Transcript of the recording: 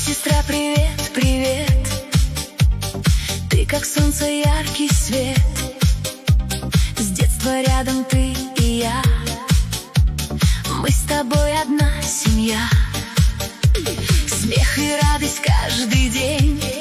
сестра, привет, привет. Ты как солнце, яркий свет. С детства рядом ты и я. Мы с тобой одна семья. Смех и радость каждый день.